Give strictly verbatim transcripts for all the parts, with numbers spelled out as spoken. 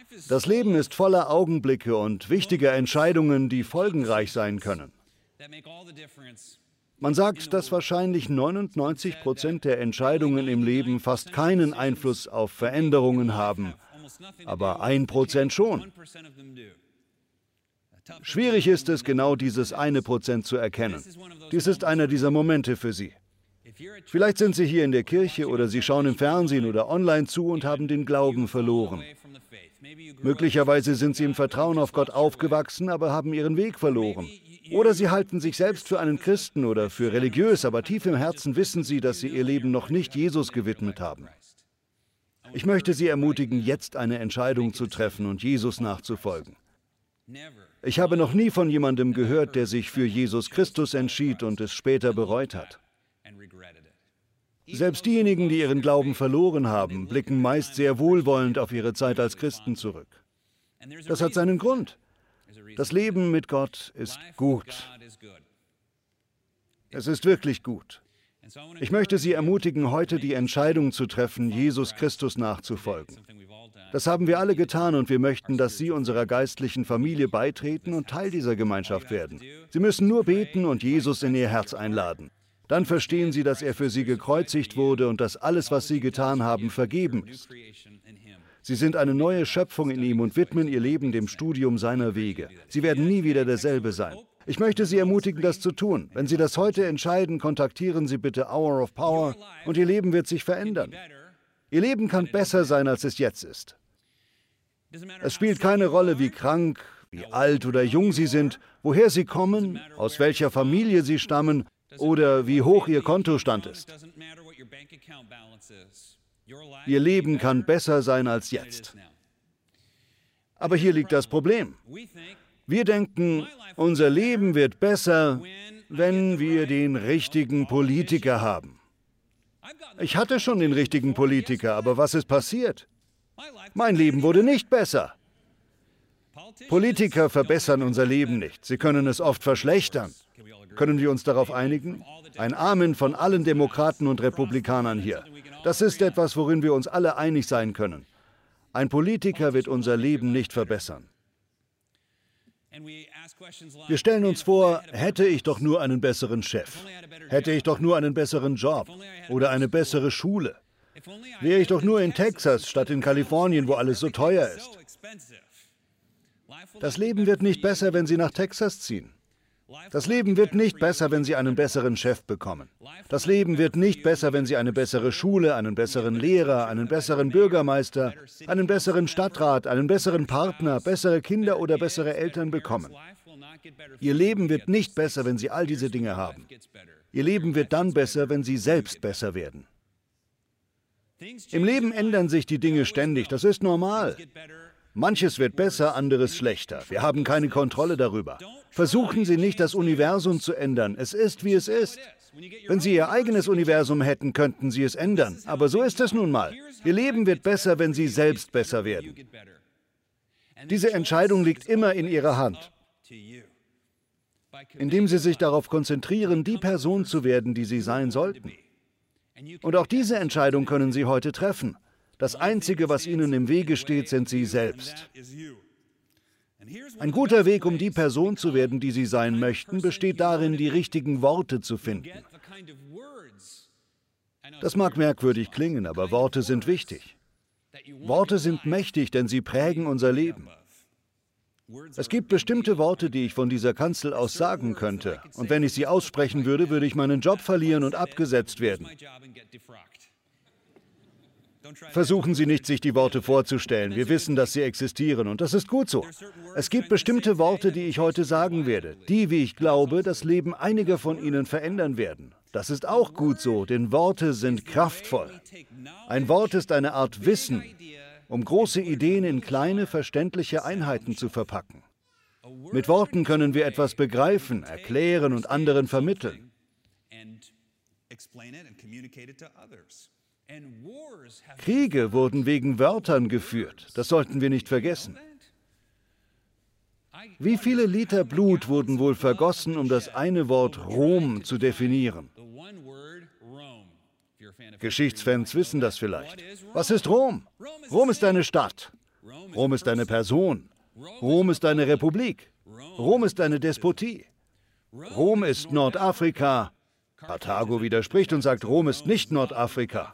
Das Leben ist voller Augenblicke und wichtiger Entscheidungen, die folgenreich sein können. Man sagt, dass wahrscheinlich neunundneunzig Prozent der Entscheidungen im Leben fast keinen Einfluss auf Veränderungen haben, aber ein Prozent schon. Schwierig ist es, genau dieses eine Prozent zu erkennen. Dies ist einer dieser Momente für Sie. Vielleicht sind Sie hier in der Kirche oder Sie schauen im Fernsehen oder online zu und haben den Glauben verloren. Möglicherweise sind Sie im Vertrauen auf Gott aufgewachsen, aber haben Ihren Weg verloren. Oder Sie halten sich selbst für einen Christen oder für religiös, aber tief im Herzen wissen Sie, dass Sie Ihr Leben noch nicht Jesus gewidmet haben. Ich möchte Sie ermutigen, jetzt eine Entscheidung zu treffen und Jesus nachzufolgen. Ich habe noch nie von jemandem gehört, der sich für Jesus Christus entschied und es später bereut hat. Selbst diejenigen, die ihren Glauben verloren haben, blicken meist sehr wohlwollend auf ihre Zeit als Christen zurück. Das hat seinen Grund. Das Leben mit Gott ist gut. Es ist wirklich gut. Ich möchte Sie ermutigen, heute die Entscheidung zu treffen, Jesus Christus nachzufolgen. Das haben wir alle getan und wir möchten, dass Sie unserer geistlichen Familie beitreten und Teil dieser Gemeinschaft werden. Sie müssen nur beten und Jesus in Ihr Herz einladen. Dann verstehen Sie, dass er für Sie gekreuzigt wurde und dass alles, was Sie getan haben, vergeben ist. Sie sind eine neue Schöpfung in ihm und widmen Ihr Leben dem Studium seiner Wege. Sie werden nie wieder derselbe sein. Ich möchte Sie ermutigen, das zu tun. Wenn Sie das heute entscheiden, kontaktieren Sie bitte Hour of Power und Ihr Leben wird sich verändern. Ihr Leben kann besser sein, als es jetzt ist. Es spielt keine Rolle, wie krank, wie alt oder jung Sie sind, woher Sie kommen, aus welcher Familie Sie stammen oder wie hoch Ihr Kontostand ist. Ihr Leben kann besser sein als jetzt. Aber hier liegt das Problem. Wir denken, unser Leben wird besser, wenn wir den richtigen Politiker haben. Ich hatte schon den richtigen Politiker, aber was ist passiert? Mein Leben wurde nicht besser. Politiker verbessern unser Leben nicht. Sie können es oft verschlechtern. Können wir uns darauf einigen? Ein Amen von allen Demokraten und Republikanern hier. Das ist etwas, worin wir uns alle einig sein können. Ein Politiker wird unser Leben nicht verbessern. Wir stellen uns vor, hätte ich doch nur einen besseren Chef, hätte ich doch nur einen besseren Job oder eine bessere Schule, wäre ich doch nur in Texas statt in Kalifornien, wo alles so teuer ist. Das Leben wird nicht besser, wenn Sie nach Texas ziehen. Das Leben wird nicht besser, wenn Sie einen besseren Chef bekommen. Das Leben wird nicht besser, wenn Sie eine bessere Schule, einen besseren Lehrer, einen besseren Bürgermeister, einen besseren Stadtrat, einen besseren Partner, bessere Kinder oder bessere Eltern bekommen. Ihr Leben wird nicht besser, wenn Sie all diese Dinge haben. Ihr Leben wird dann besser, wenn Sie selbst besser werden. Im Leben ändern sich die Dinge ständig, das ist normal. Manches wird besser, anderes schlechter. Wir haben keine Kontrolle darüber. Versuchen Sie nicht, das Universum zu ändern. Es ist, wie es ist. Wenn Sie Ihr eigenes Universum hätten, könnten Sie es ändern. Aber so ist es nun mal. Ihr Leben wird besser, wenn Sie selbst besser werden. Diese Entscheidung liegt immer in Ihrer Hand. Indem Sie sich darauf konzentrieren, die Person zu werden, die Sie sein sollten. Und auch diese Entscheidung können Sie heute treffen. Das Einzige, was Ihnen im Wege steht, sind Sie selbst. Ein guter Weg, um die Person zu werden, die Sie sein möchten, besteht darin, die richtigen Worte zu finden. Das mag merkwürdig klingen, aber Worte sind wichtig. Worte sind mächtig, denn sie prägen unser Leben. Es gibt bestimmte Worte, die ich von dieser Kanzel aus sagen könnte. Und wenn ich sie aussprechen würde, würde ich meinen Job verlieren und abgesetzt werden. Versuchen Sie nicht, sich die Worte vorzustellen. Wir wissen, dass sie existieren und das ist gut so. Es gibt bestimmte Worte, die ich heute sagen werde, die, wie ich glaube, das Leben einiger von Ihnen verändern werden. Das ist auch gut so, denn Worte sind kraftvoll. Ein Wort ist eine Art Wissen, um große Ideen in kleine, verständliche Einheiten zu verpacken. Mit Worten können wir etwas begreifen, erklären und anderen vermitteln. Kriege wurden wegen Wörtern geführt. Das sollten wir nicht vergessen. Wie viele Liter Blut wurden wohl vergossen, um das eine Wort Rom zu definieren? Geschichtsfans wissen das vielleicht. Was ist Rom? Rom ist eine Stadt. Rom ist eine Person. Rom ist eine Republik. Rom ist eine Despotie. Rom ist Nordafrika. Karthago widerspricht und sagt, Rom ist nicht Nordafrika.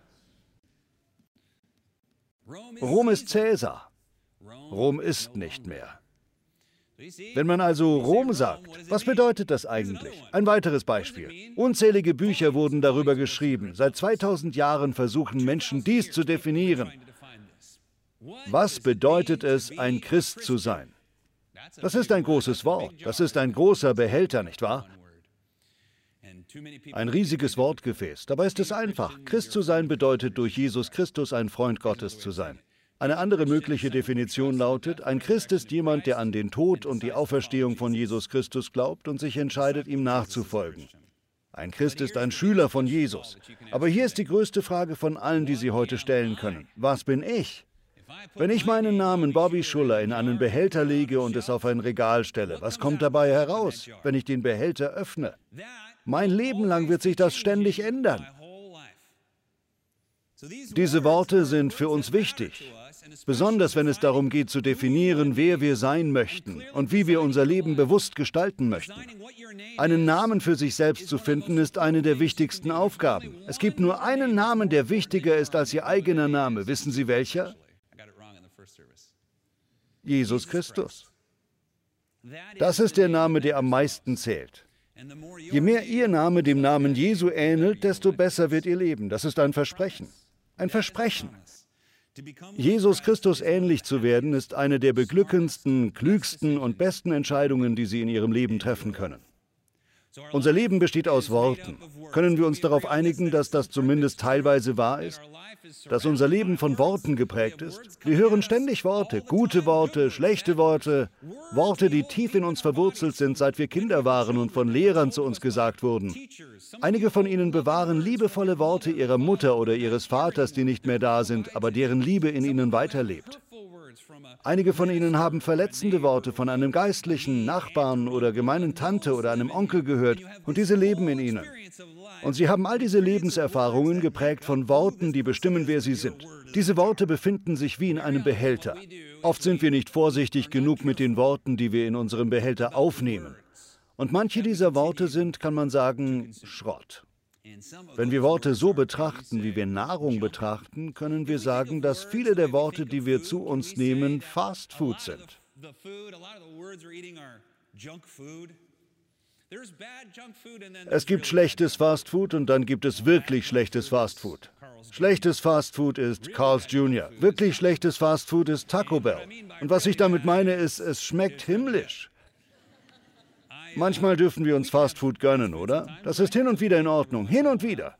Rom ist Cäsar. Rom ist nicht mehr. Wenn man also Rom sagt, was bedeutet das eigentlich? Ein weiteres Beispiel. Unzählige Bücher wurden darüber geschrieben. Seit zweitausend Jahren versuchen Menschen, dies zu definieren. Was bedeutet es, ein Christ zu sein? Das ist ein großes Wort. Das ist ein großer Behälter, nicht wahr? Ein riesiges Wortgefäß. Dabei ist es einfach. Christ zu sein bedeutet, durch Jesus Christus ein Freund Gottes zu sein. Eine andere mögliche Definition lautet, ein Christ ist jemand, der an den Tod und die Auferstehung von Jesus Christus glaubt und sich entscheidet, ihm nachzufolgen. Ein Christ ist ein Schüler von Jesus. Aber hier ist die größte Frage von allen, die Sie heute stellen können. Was bin ich? Wenn ich meinen Namen Bobby Schuller in einen Behälter lege und es auf ein Regal stelle, was kommt dabei heraus, wenn ich den Behälter öffne? Mein Leben lang wird sich das ständig ändern. Diese Worte sind für uns wichtig, besonders wenn es darum geht zu definieren, wer wir sein möchten und wie wir unser Leben bewusst gestalten möchten. Einen Namen für sich selbst zu finden, ist eine der wichtigsten Aufgaben. Es gibt nur einen Namen, der wichtiger ist als Ihr eigener Name. Wissen Sie welcher? Jesus Christus. Das ist der Name, der am meisten zählt. Je mehr Ihr Name dem Namen Jesu ähnelt, desto besser wird Ihr Leben. Das ist ein Versprechen. Ein Versprechen. Jesus Christus ähnlich zu werden, ist eine der beglückendsten, klügsten und besten Entscheidungen, die Sie in Ihrem Leben treffen können. Unser Leben besteht aus Worten. Können wir uns darauf einigen, dass das zumindest teilweise wahr ist? Dass unser Leben von Worten geprägt ist? Wir hören ständig Worte, gute Worte, schlechte Worte, Worte, die tief in uns verwurzelt sind, seit wir Kinder waren und von Lehrern zu uns gesagt wurden. Einige von ihnen bewahren liebevolle Worte ihrer Mutter oder ihres Vaters, die nicht mehr da sind, aber deren Liebe in ihnen weiterlebt. Einige von ihnen haben verletzende Worte von einem Geistlichen, Nachbarn oder gemeinen Tante oder einem Onkel gehört und diese leben in ihnen. Und sie haben all diese Lebenserfahrungen geprägt von Worten, die bestimmen, wer sie sind. Diese Worte befinden sich wie in einem Behälter. Oft sind wir nicht vorsichtig genug mit den Worten, die wir in unserem Behälter aufnehmen. Und manche dieser Worte sind, kann man sagen, Schrott. Wenn wir Worte so betrachten, wie wir Nahrung betrachten, können wir sagen, dass viele der Worte, die wir zu uns nehmen, Fast Food sind. Es gibt schlechtes Fast Food und dann gibt es wirklich schlechtes Fast Food. Schlechtes Fast Food ist Carl's Junior Wirklich schlechtes Fast Food ist Taco Bell. Und was ich damit meine, ist, es schmeckt himmlisch. Manchmal dürfen wir uns Fast Food gönnen, oder? Das ist hin und wieder in Ordnung. Hin und wieder.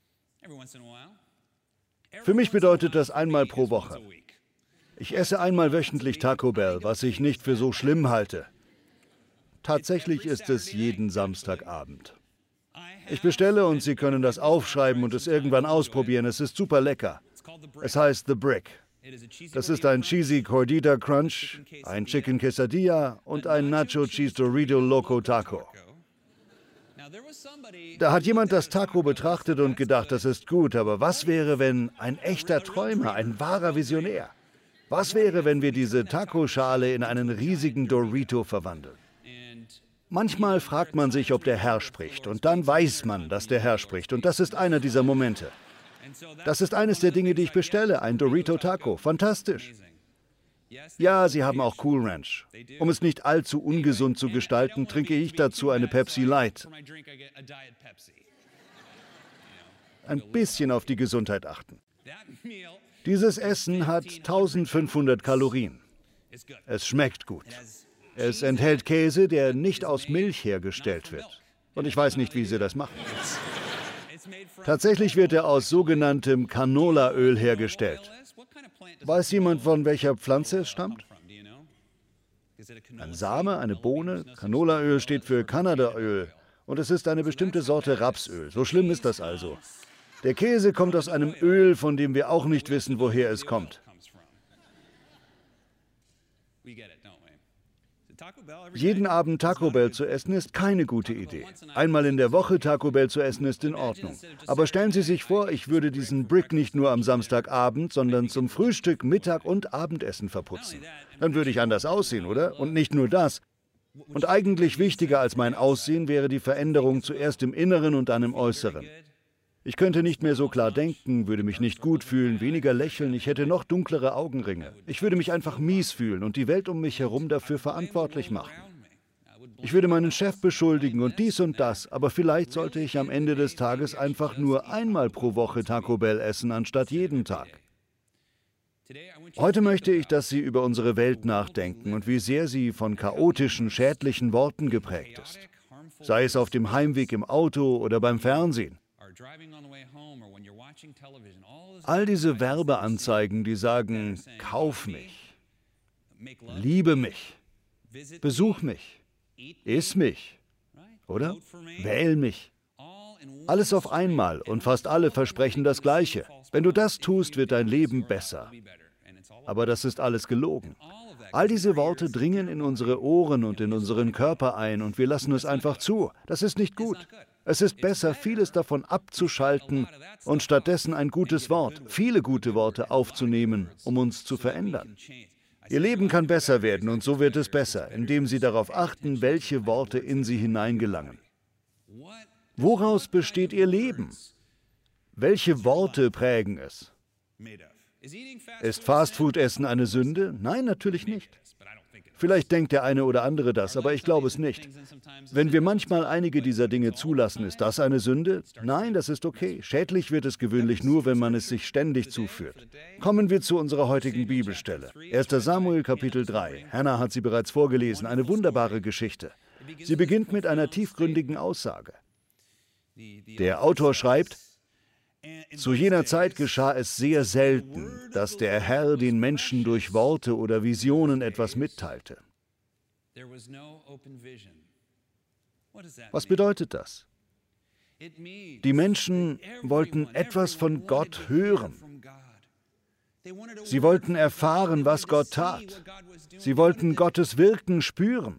Für mich bedeutet das einmal pro Woche. Ich esse einmal wöchentlich Taco Bell, was ich nicht für so schlimm halte. Tatsächlich ist es jeden Samstagabend. Ich bestelle und Sie können das aufschreiben und es irgendwann ausprobieren. Es ist super lecker. Es heißt The Brick. Das ist ein Cheesy Gordita Crunch, ein Chicken Quesadilla und ein Nacho Cheese Dorito Loco Taco. Da hat jemand das Taco betrachtet und gedacht, das ist gut, aber was wäre, wenn ein echter Träumer, ein wahrer Visionär? Was wäre, wenn wir diese Taco-Schale in einen riesigen Dorito verwandeln? Manchmal fragt man sich, ob der Herr spricht, und dann weiß man, dass der Herr spricht, und das ist einer dieser Momente. Das ist eines der Dinge, die ich bestelle, ein Dorito Taco. Fantastisch. Ja, sie haben auch Cool Ranch. Um es nicht allzu ungesund zu gestalten, trinke ich dazu eine Pepsi Light. Ein bisschen auf die Gesundheit achten. Dieses Essen hat eintausendfünfhundert Kalorien. Es schmeckt gut. Es enthält Käse, der nicht aus Milch hergestellt wird. Und ich weiß nicht, wie sie das machen. Tatsächlich wird er aus sogenanntem Canolaöl hergestellt. Weiß jemand, von welcher Pflanze es stammt? Ein Same, eine Bohne? Canolaöl steht für Kanadaöl und es ist eine bestimmte Sorte Rapsöl. So schlimm ist das also. Der Käse kommt aus einem Öl, von dem wir auch nicht wissen, woher es kommt. Jeden Abend Taco Bell zu essen ist keine gute Idee. Einmal in der Woche Taco Bell zu essen ist in Ordnung. Aber stellen Sie sich vor, ich würde diesen Brick nicht nur am Samstagabend, sondern zum Frühstück, Mittag und Abendessen verputzen. Dann würde ich anders aussehen, oder? Und nicht nur das. Und eigentlich wichtiger als mein Aussehen wäre die Veränderung zuerst im Inneren und dann im Äußeren. Ich könnte nicht mehr so klar denken, würde mich nicht gut fühlen, weniger lächeln, ich hätte noch dunklere Augenringe. Ich würde mich einfach mies fühlen und die Welt um mich herum dafür verantwortlich machen. Ich würde meinen Chef beschuldigen und dies und das, aber vielleicht sollte ich am Ende des Tages einfach nur einmal pro Woche Taco Bell essen, anstatt jeden Tag. Heute möchte ich, dass Sie über unsere Welt nachdenken und wie sehr sie von chaotischen, schädlichen Worten geprägt ist. Sei es auf dem Heimweg im Auto oder beim Fernsehen. All diese Werbeanzeigen, die sagen, kauf mich, liebe mich, besuch mich, iss mich, oder? Wähl mich. Alles auf einmal und fast alle versprechen das Gleiche. Wenn du das tust, wird dein Leben besser. Aber das ist alles gelogen. All diese Worte dringen in unsere Ohren und in unseren Körper ein und wir lassen es einfach zu. Das ist nicht gut. Es ist besser, vieles davon abzuschalten und stattdessen ein gutes Wort, viele gute Worte aufzunehmen, um uns zu verändern. Ihr Leben kann besser werden und so wird es besser, indem Sie darauf achten, welche Worte in Sie hineingelangen. Woraus besteht Ihr Leben? Welche Worte prägen es? Ist Fastfood-Essen eine Sünde? Nein, natürlich nicht. Vielleicht denkt der eine oder andere das, aber ich glaube es nicht. Wenn wir manchmal einige dieser Dinge zulassen, ist das eine Sünde? Nein, das ist okay. Schädlich wird es gewöhnlich nur, wenn man es sich ständig zuführt. Kommen wir zu unserer heutigen Bibelstelle. erster Samuel Kapitel drei. Hannah hat sie bereits vorgelesen, eine wunderbare Geschichte. Sie beginnt mit einer tiefgründigen Aussage. Der Autor schreibt, zu jener Zeit geschah es sehr selten, dass der Herr den Menschen durch Worte oder Visionen etwas mitteilte. Was bedeutet das? Die Menschen wollten etwas von Gott hören. Sie wollten erfahren, was Gott tat. Sie wollten Gottes Wirken spüren.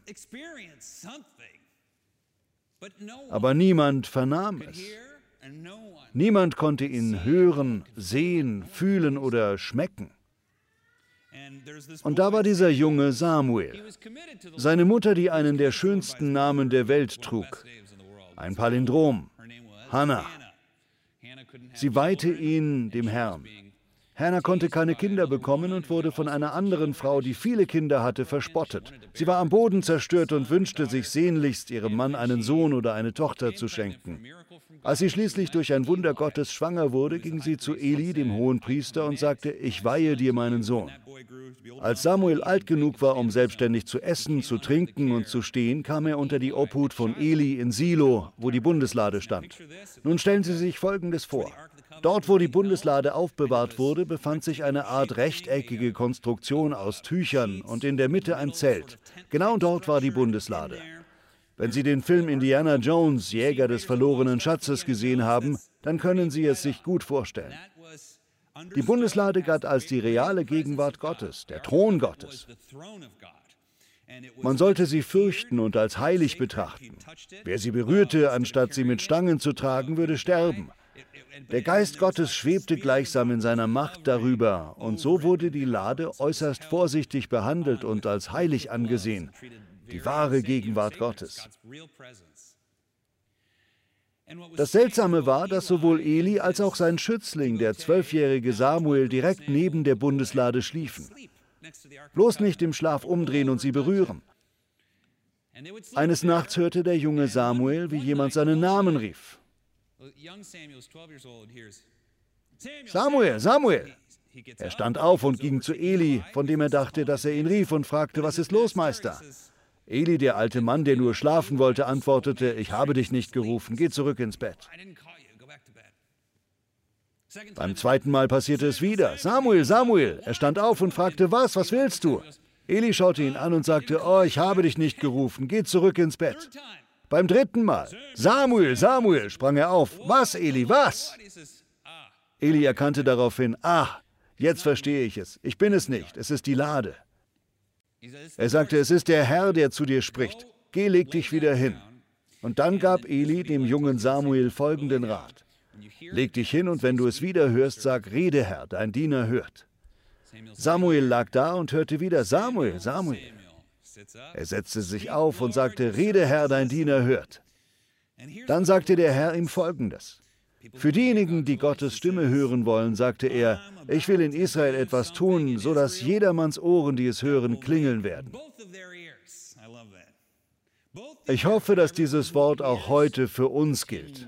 Aber niemand vernahm es. Niemand konnte ihn hören, sehen, fühlen oder schmecken. Und da war dieser junge Samuel. Seine Mutter, die einen der schönsten Namen der Welt trug. Ein Palindrom. Hannah. Sie weihte ihn dem Herrn. Hannah konnte keine Kinder bekommen und wurde von einer anderen Frau, die viele Kinder hatte, verspottet. Sie war am Boden zerstört und wünschte sich sehnlichst, ihrem Mann einen Sohn oder eine Tochter zu schenken. Als sie schließlich durch ein Wunder Gottes schwanger wurde, ging sie zu Eli, dem Hohenpriester, und sagte, ich weihe dir meinen Sohn. Als Samuel alt genug war, um selbstständig zu essen, zu trinken und zu stehen, kam er unter die Obhut von Eli in Silo, wo die Bundeslade stand. Nun stellen Sie sich Folgendes vor. Dort, wo die Bundeslade aufbewahrt wurde, befand sich eine Art rechteckige Konstruktion aus Tüchern und in der Mitte ein Zelt. Genau dort war die Bundeslade. Wenn Sie den Film Indiana Jones, Jäger des verlorenen Schatzes, gesehen haben, dann können Sie es sich gut vorstellen. Die Bundeslade galt als die reale Gegenwart Gottes, der Thron Gottes. Man sollte sie fürchten und als heilig betrachten. Wer sie berührte, anstatt sie mit Stangen zu tragen, würde sterben. Der Geist Gottes schwebte gleichsam in seiner Macht darüber, und so wurde die Lade äußerst vorsichtig behandelt und als heilig angesehen, die wahre Gegenwart Gottes. Das Seltsame war, dass sowohl Eli als auch sein Schützling, der zwölfjährige Samuel, direkt neben der Bundeslade schliefen. Bloß nicht im Schlaf umdrehen und sie berühren. Eines Nachts hörte der junge Samuel, wie jemand seinen Namen rief. Samuel, Samuel! Er stand auf und ging zu Eli, von dem er dachte, dass er ihn rief, und fragte, was ist los, Meister? Eli, der alte Mann, der nur schlafen wollte, antwortete, ich habe dich nicht gerufen, geh zurück ins Bett. Beim zweiten Mal passierte es wieder. Samuel, Samuel! Er stand auf und fragte, was, was willst du? Eli schaute ihn an und sagte, oh, ich habe dich nicht gerufen, geh zurück ins Bett. Beim dritten Mal, Samuel, Samuel, sprang er auf. Was, Eli, was? Eli erkannte daraufhin, ah, jetzt verstehe ich es. Ich bin es nicht, es ist die Lade. Er sagte, es ist der Herr, der zu dir spricht. Geh, leg dich wieder hin. Und dann gab Eli dem jungen Samuel folgenden Rat. Leg dich hin und wenn du es wieder hörst, sag, rede Herr, dein Diener hört. Samuel lag da und hörte wieder, Samuel, Samuel. Er setzte sich auf und sagte, rede Herr, dein Diener hört. Dann sagte der Herr ihm Folgendes. Für diejenigen, die Gottes Stimme hören wollen, sagte er, ich will in Israel etwas tun, so dass jedermanns Ohren, die es hören, klingeln werden. Ich hoffe, dass dieses Wort auch heute für uns gilt.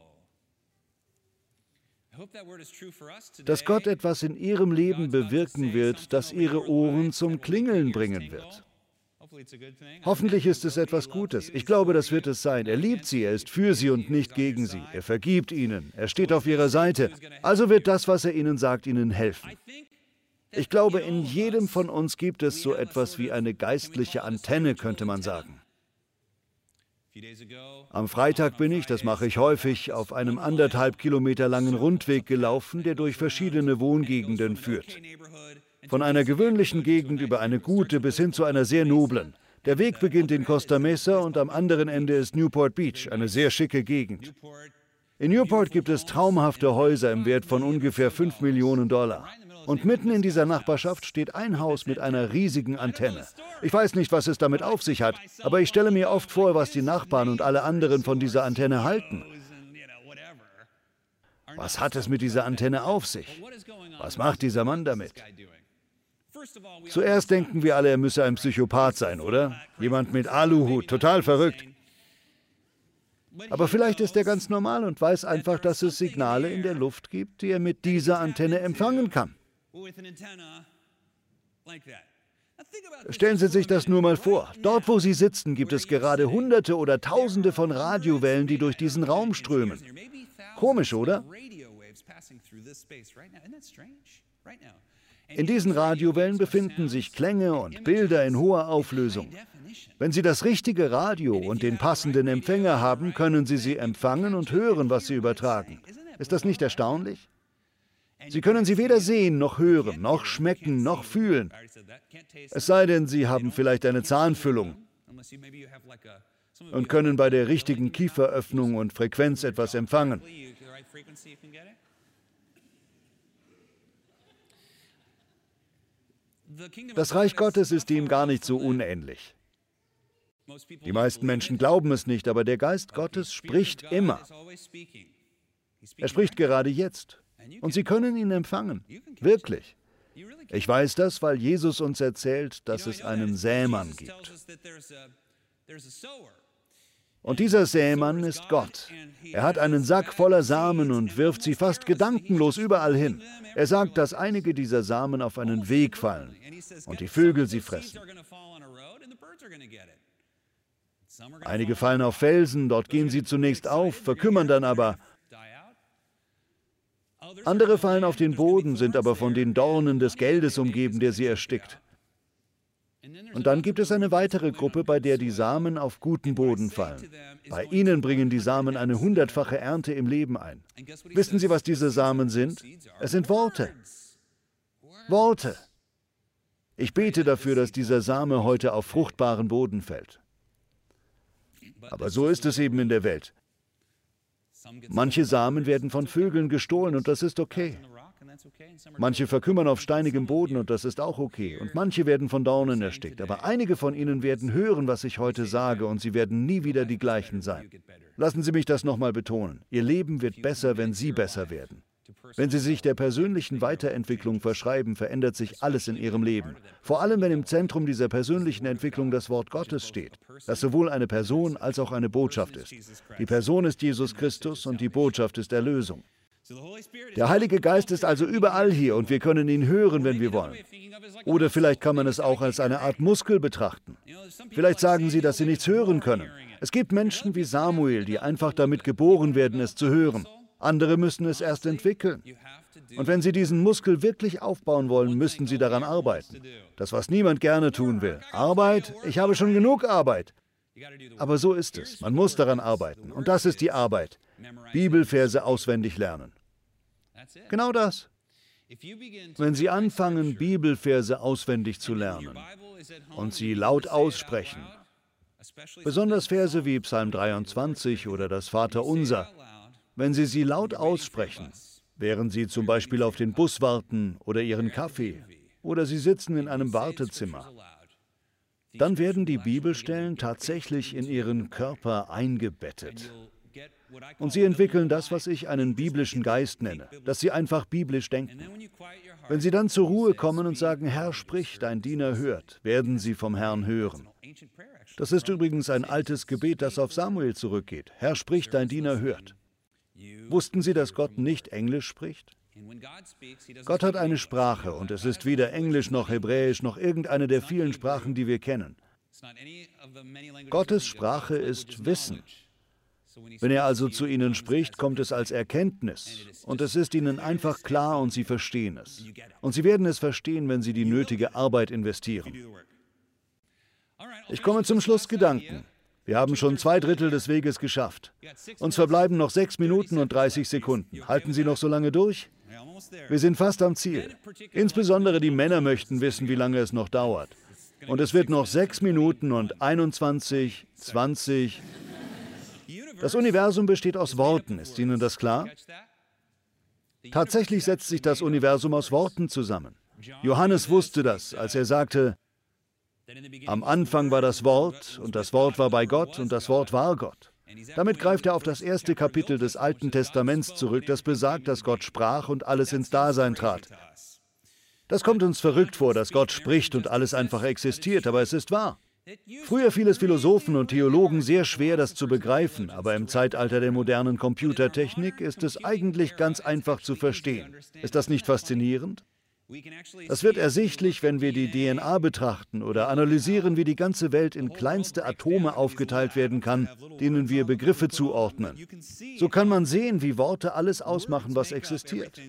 Dass Gott etwas in ihrem Leben bewirken wird, das ihre Ohren zum Klingeln bringen wird. Hoffentlich ist es etwas Gutes. Ich glaube, das wird es sein. Er liebt sie, er ist für sie und nicht gegen sie. Er vergibt ihnen, er steht auf ihrer Seite. Also wird das, was er ihnen sagt, ihnen helfen. Ich glaube, in jedem von uns gibt es so etwas wie eine geistliche Antenne, könnte man sagen. Am Freitag bin ich, das mache ich häufig, auf einem anderthalb Kilometer langen Rundweg gelaufen, der durch verschiedene Wohngegenden führt. Von einer gewöhnlichen Gegend über eine gute bis hin zu einer sehr noblen. Der Weg beginnt in Costa Mesa und am anderen Ende ist Newport Beach, eine sehr schicke Gegend. In Newport gibt es traumhafte Häuser im Wert von ungefähr fünf Millionen Dollar. Und mitten in dieser Nachbarschaft steht ein Haus mit einer riesigen Antenne. Ich weiß nicht, was es damit auf sich hat, aber ich stelle mir oft vor, was die Nachbarn und alle anderen von dieser Antenne halten. Was hat es mit dieser Antenne auf sich? Was macht dieser Mann damit? Zuerst denken wir alle, er müsse ein Psychopath sein, oder? Jemand mit Aluhut, total verrückt. Aber vielleicht ist er ganz normal und weiß einfach, dass es Signale in der Luft gibt, die er mit dieser Antenne empfangen kann. Stellen Sie sich das nur mal vor. Dort, wo Sie sitzen, gibt es gerade Hunderte oder Tausende von Radiowellen, die durch diesen Raum strömen. Komisch, oder? In diesen Radiowellen befinden sich Klänge und Bilder in hoher Auflösung. Wenn Sie das richtige Radio und den passenden Empfänger haben, können Sie sie empfangen und hören, was sie übertragen. Ist das nicht erstaunlich? Sie können sie weder sehen, noch hören, noch schmecken, noch fühlen. Es sei denn, Sie haben vielleicht eine Zahnfüllung und können bei der richtigen Kieferöffnung und Frequenz etwas empfangen. Das Reich Gottes ist ihm gar nicht so unähnlich. Die meisten Menschen glauben es nicht, aber der Geist Gottes spricht immer. Er spricht gerade jetzt. Und Sie können ihn empfangen. Wirklich. Ich weiß das, weil Jesus uns erzählt, dass es einen Sämann gibt. Und dieser Sämann ist Gott. Er hat einen Sack voller Samen und wirft sie fast gedankenlos überall hin. Er sagt, dass einige dieser Samen auf einen Weg fallen und die Vögel sie fressen. Einige fallen auf Felsen, dort gehen sie zunächst auf, verkümmern dann aber. Andere fallen auf den Boden, sind aber von den Dornen des Geldes umgeben, der sie erstickt. Und dann gibt es eine weitere Gruppe, bei der die Samen auf guten Boden fallen. Bei ihnen bringen die Samen eine hundertfache Ernte im Leben ein. Wissen Sie, was diese Samen sind? Es sind Worte. Worte. Ich bete dafür, dass dieser Same heute auf fruchtbaren Boden fällt. Aber so ist es eben in der Welt. Manche Samen werden von Vögeln gestohlen und das ist okay. Manche verkümmern auf steinigem Boden und das ist auch okay. Und manche werden von Dornen erstickt. Aber einige von ihnen werden hören, was ich heute sage, und sie werden nie wieder die gleichen sein. Lassen Sie mich das nochmal betonen. Ihr Leben wird besser, wenn Sie besser werden. Wenn Sie sich der persönlichen Weiterentwicklung verschreiben, verändert sich alles in Ihrem Leben. Vor allem, wenn im Zentrum dieser persönlichen Entwicklung das Wort Gottes steht, das sowohl eine Person als auch eine Botschaft ist. Die Person ist Jesus Christus und die Botschaft ist Erlösung. Der Heilige Geist ist also überall hier und wir können ihn hören, wenn wir wollen. Oder vielleicht kann man es auch als eine Art Muskel betrachten. Vielleicht sagen Sie, dass Sie nichts hören können. Es gibt Menschen wie Samuel, die einfach damit geboren werden, es zu hören. Andere müssen es erst entwickeln. Und wenn Sie diesen Muskel wirklich aufbauen wollen, müssten Sie daran arbeiten. Das, was niemand gerne tun will. Arbeit? Ich habe schon genug Arbeit. Aber so ist es. Man muss daran arbeiten. Und das ist die Arbeit. Bibelverse auswendig lernen. Genau das. Wenn Sie anfangen, Bibelverse auswendig zu lernen, und sie laut aussprechen. Besonders Verse wie Psalm dreiundzwanzig oder das Vaterunser. Wenn Sie sie laut aussprechen, während Sie zum Beispiel auf den Bus warten oder Ihren Kaffee oder Sie sitzen in einem Wartezimmer, dann werden die Bibelstellen tatsächlich in Ihren Körper eingebettet. Und Sie entwickeln das, was ich einen biblischen Geist nenne, dass Sie einfach biblisch denken. Wenn Sie dann zur Ruhe kommen und sagen, Herr, sprich, dein Diener hört, werden Sie vom Herrn hören. Das ist übrigens ein altes Gebet, das auf Samuel zurückgeht. Herr, sprich, dein Diener hört. Wussten Sie, dass Gott nicht Englisch spricht? Gott hat eine Sprache und es ist weder Englisch noch Hebräisch noch irgendeine der vielen Sprachen, die wir kennen. Gottes Sprache ist Wissen. Wenn er also zu Ihnen spricht, kommt es als Erkenntnis und es ist Ihnen einfach klar und Sie verstehen es. Und Sie werden es verstehen, wenn Sie die nötige Arbeit investieren. Ich komme zum Schlussgedanken. Wir haben schon zwei Drittel des Weges geschafft. Uns verbleiben noch sechs Minuten und dreißig Sekunden. Halten Sie noch so lange durch? Wir sind fast am Ziel. Insbesondere die Männer möchten wissen, wie lange es noch dauert. Und es wird noch sechs Minuten und einundzwanzig, zwanzig. Das Universum besteht aus Worten. Ist Ihnen das klar? Tatsächlich setzt sich das Universum aus Worten zusammen. Johannes wusste das, als er sagte, am Anfang war das Wort, und das Wort war bei Gott, und das Wort war Gott. Damit greift er auf das erste Kapitel des Alten Testaments zurück, das besagt, dass Gott sprach und alles ins Dasein trat. Das kommt uns verrückt vor, dass Gott spricht und alles einfach existiert, aber es ist wahr. Früher fiel es Philosophen und Theologen sehr schwer, das zu begreifen, aber im Zeitalter der modernen Computertechnik ist es eigentlich ganz einfach zu verstehen. Ist das nicht faszinierend? Das wird ersichtlich, wenn wir die D N A betrachten oder analysieren, wie die ganze Welt in kleinste Atome aufgeteilt werden kann, denen wir Begriffe zuordnen. So kann man sehen, wie Worte alles ausmachen, was existiert.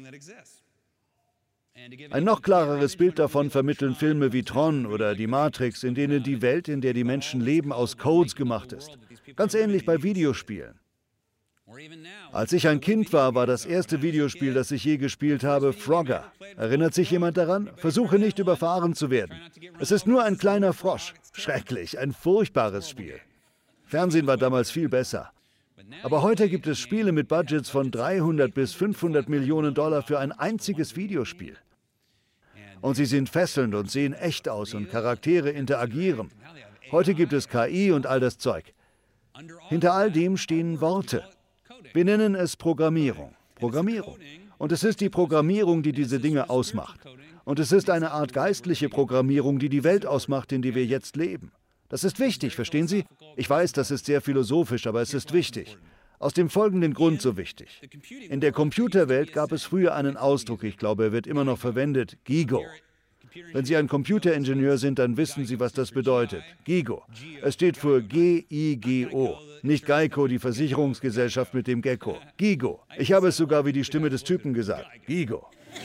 Ein noch klareres Bild davon vermitteln Filme wie Tron oder die Matrix, in denen die Welt, in der die Menschen leben, aus Codes gemacht ist. Ganz ähnlich bei Videospielen. Als ich ein Kind war, war das erste Videospiel, das ich je gespielt habe, Frogger. Erinnert sich jemand daran? Versuche nicht überfahren zu werden. Es ist nur ein kleiner Frosch. Schrecklich, ein furchtbares Spiel. Fernsehen war damals viel besser. Aber heute gibt es Spiele mit Budgets von dreihundert bis fünfhundert Millionen Dollar für ein einziges Videospiel. Und sie sind fesselnd und sehen echt aus und Charaktere interagieren. Heute gibt es K I und all das Zeug. Hinter all dem stehen Worte. Wir nennen es Programmierung. Programmierung. Und es ist die Programmierung, die diese Dinge ausmacht. Und es ist eine Art geistliche Programmierung, die die Welt ausmacht, in der wir jetzt leben. Das ist wichtig, verstehen Sie? Ich weiß, das ist sehr philosophisch, aber es ist wichtig. Aus dem folgenden Grund so wichtig. In der Computerwelt gab es früher einen Ausdruck, ich glaube, er wird immer noch verwendet, GIGO. Wenn Sie ein Computeringenieur sind, dann wissen Sie, was das bedeutet. GIGO. Es steht für G I G O. Nicht Geico, die Versicherungsgesellschaft mit dem Gecko. GIGO. Ich habe es sogar wie die Stimme des Typen gesagt. GIGO.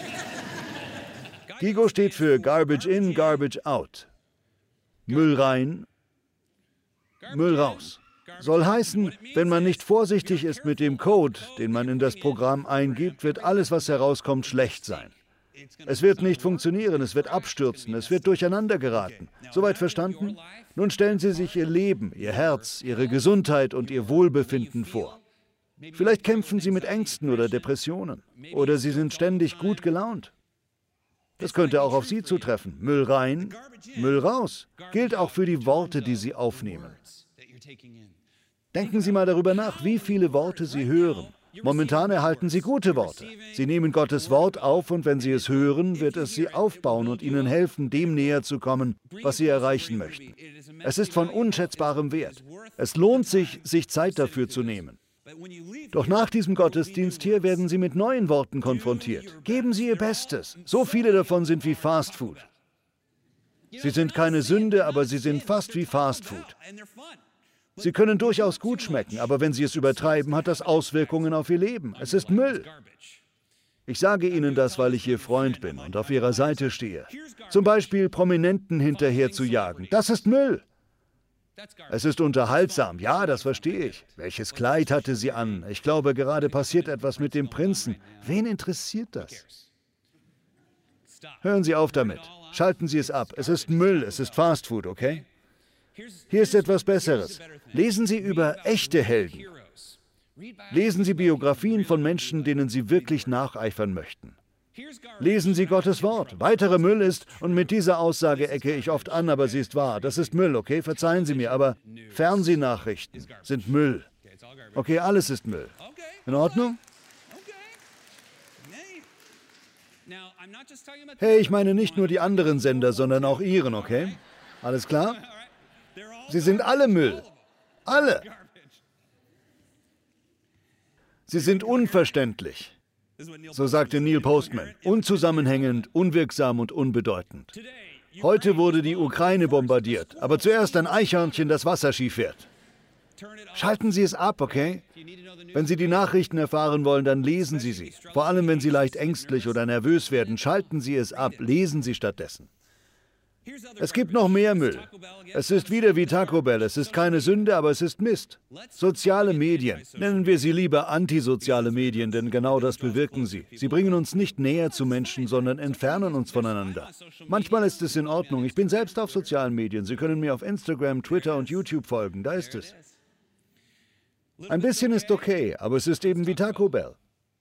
GIGO steht für Garbage in, Garbage out. Müll rein, Müll raus. Soll heißen, wenn man nicht vorsichtig ist mit dem Code, den man in das Programm eingibt, wird alles, was herauskommt, schlecht sein. Es wird nicht funktionieren, es wird abstürzen, es wird durcheinander geraten. Soweit verstanden? Nun stellen Sie sich Ihr Leben, Ihr Herz, Ihre Gesundheit und Ihr Wohlbefinden vor. Vielleicht kämpfen Sie mit Ängsten oder Depressionen. Oder Sie sind ständig gut gelaunt. Das könnte auch auf Sie zutreffen. Müll rein, Müll raus. Gilt auch für die Worte, die Sie aufnehmen. Denken Sie mal darüber nach, wie viele Worte Sie hören. Momentan erhalten Sie gute Worte. Sie nehmen Gottes Wort auf und wenn Sie es hören, wird es Sie aufbauen und Ihnen helfen, dem näher zu kommen, was Sie erreichen möchten. Es ist von unschätzbarem Wert. Es lohnt sich, sich Zeit dafür zu nehmen. Doch nach diesem Gottesdienst hier werden Sie mit neuen Worten konfrontiert. Geben Sie Ihr Bestes. So viele davon sind wie Fast Food. Sie sind keine Sünde, aber sie sind fast wie Fast Food. Sie können durchaus gut schmecken, aber wenn Sie es übertreiben, hat das Auswirkungen auf Ihr Leben. Es ist Müll. Ich sage Ihnen das, weil ich Ihr Freund bin und auf Ihrer Seite stehe. Zum Beispiel Prominenten hinterher zu jagen. Das ist Müll. Es ist unterhaltsam, ja, das verstehe ich. Welches Kleid hatte sie an? Ich glaube, gerade passiert etwas mit dem Prinzen. Wen interessiert das? Hören Sie auf damit. Schalten Sie es ab. Es ist Müll, es ist Fastfood, okay? Hier ist etwas Besseres. Lesen Sie über echte Helden. Lesen Sie Biografien von Menschen, denen Sie wirklich nacheifern möchten. Lesen Sie Gottes Wort. Weiterer Müll ist, und mit dieser Aussage ecke ich oft an, aber sie ist wahr. Das ist Müll, okay? Verzeihen Sie mir, aber Fernsehnachrichten sind Müll. Okay, alles ist Müll. In Ordnung? Hey, ich meine nicht nur die anderen Sender, sondern auch Ihren, okay? Alles klar? Sie sind alle Müll. Alle. Sie sind unverständlich. So sagte Neil Postman. Unzusammenhängend, unwirksam und unbedeutend. Heute wurde die Ukraine bombardiert, aber zuerst ein Eichhörnchen, das Wasserski fährt. Schalten Sie es ab, okay? Wenn Sie die Nachrichten erfahren wollen, dann lesen Sie sie. Vor allem, wenn Sie leicht ängstlich oder nervös werden, schalten Sie es ab, lesen Sie stattdessen. Es gibt noch mehr Müll. Es ist wieder wie Taco Bell. Es ist keine Sünde, aber es ist Mist. Soziale Medien. Nennen wir sie lieber antisoziale Medien, denn genau das bewirken sie. Sie bringen uns nicht näher zu Menschen, sondern entfernen uns voneinander. Manchmal ist es in Ordnung. Ich bin selbst auf sozialen Medien. Sie können mir auf Instagram, Twitter und YouTube folgen. Da ist es. Ein bisschen ist okay, aber es ist eben wie Taco Bell.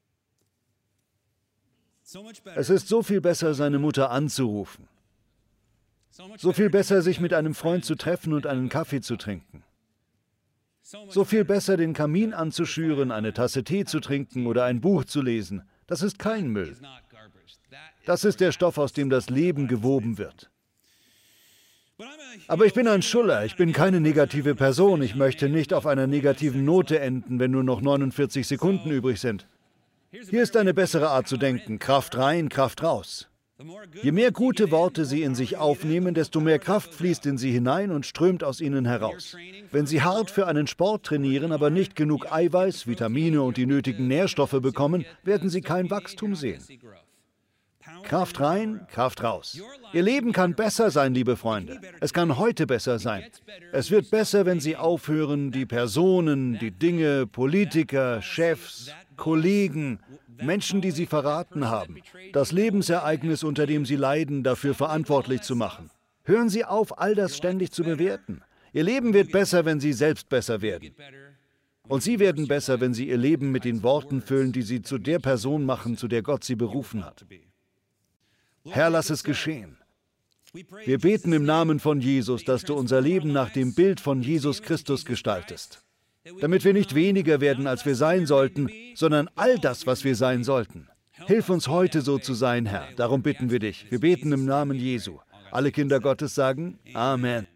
Es ist so viel besser, seine Mutter anzurufen. So viel besser, sich mit einem Freund zu treffen und einen Kaffee zu trinken. So viel besser, den Kamin anzuschüren, eine Tasse Tee zu trinken oder ein Buch zu lesen. Das ist kein Müll. Das ist der Stoff, aus dem das Leben gewoben wird. Aber ich bin ein Schuller, ich bin keine negative Person. Ich möchte nicht auf einer negativen Note enden, wenn nur noch neunundvierzig Sekunden übrig sind. Hier ist eine bessere Art zu denken. Kraft rein, Kraft raus. Je mehr gute Worte Sie in sich aufnehmen, desto mehr Kraft fließt in Sie hinein und strömt aus Ihnen heraus. Wenn Sie hart für einen Sport trainieren, aber nicht genug Eiweiß, Vitamine und die nötigen Nährstoffe bekommen, werden Sie kein Wachstum sehen. Kraft rein, Kraft raus. Ihr Leben kann besser sein, liebe Freunde. Es kann heute besser sein. Es wird besser, wenn Sie aufhören, die Personen, die Dinge, Politiker, Chefs, Kollegen, Menschen, die Sie verraten haben, das Lebensereignis, unter dem Sie leiden, dafür verantwortlich zu machen. Hören Sie auf, all das ständig zu bewerten. Ihr Leben wird besser, wenn Sie selbst besser werden. Und Sie werden besser, wenn Sie Ihr Leben mit den Worten füllen, die Sie zu der Person machen, zu der Gott Sie berufen hat. Herr, lass es geschehen. Wir beten im Namen von Jesus, dass du unser Leben nach dem Bild von Jesus Christus gestaltest. Damit wir nicht weniger werden, als wir sein sollten, sondern all das, was wir sein sollten. Hilf uns heute so zu sein, Herr. Darum bitten wir dich. Wir beten im Namen Jesu. Alle Kinder Gottes sagen Amen.